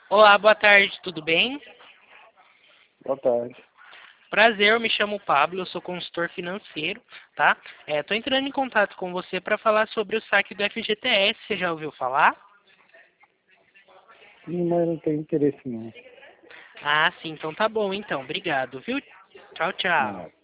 Olá, boa tarde, tudo bem? Boa tarde. Prazer, eu me chamo Pablo, eu sou consultor financeiro, tá? Tô entrando em contato com você para falar sobre o saque do FGTS, você já ouviu falar? Sim, mas não tenho interesse não. Ah, sim, então tá bom, então, obrigado, viu? Tchau, tchau. Nada.